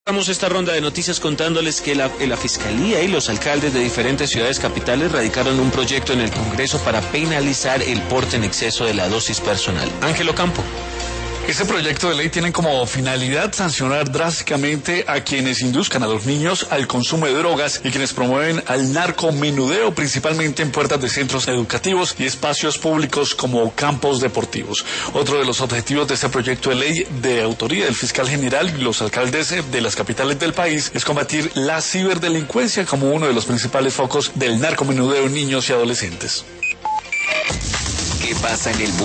Vamos esta ronda de noticias contándoles que la Fiscalía y los alcaldes de diferentes ciudades capitales radicaron un proyecto en el Congreso para penalizar el porte en exceso de la dosis personal. Ángelo Campo. Este proyecto de ley tiene como finalidad sancionar drásticamente a quienes induzcan a los niños al consumo de drogas y quienes promueven al narcomenudeo, principalmente en puertas de centros educativos y espacios públicos como campos deportivos. Otro de los objetivos de este proyecto de ley, de autoría del fiscal general y los alcaldes de las capitales del país, es combatir la ciberdelincuencia como uno de los principales focos del narcomenudeo en niños y adolescentes. ¿Qué pasa en el mundo?